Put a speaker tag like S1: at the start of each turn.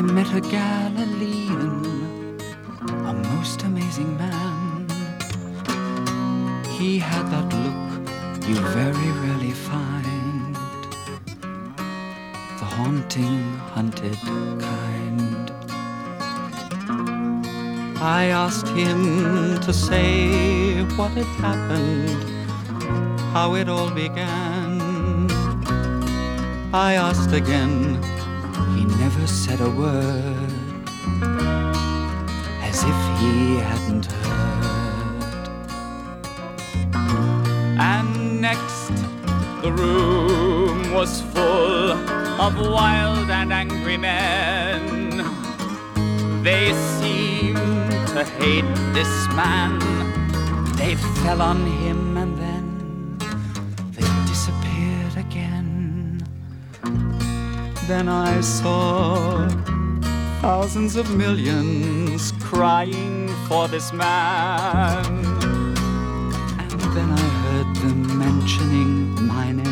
S1: I met a Galilean, a most amazing man. He had that look you very rarely find, the haunting, hunted kind. I asked him to say what had happened, how it all began. I asked again, he never said a word, as if he hadn't heard. And next, the room was full of wild and angry men. They seemed to hate this man. They fell on him and then they disappeared again. Then I saw thousands of millions crying for this man. And then I heard them mentioning my name.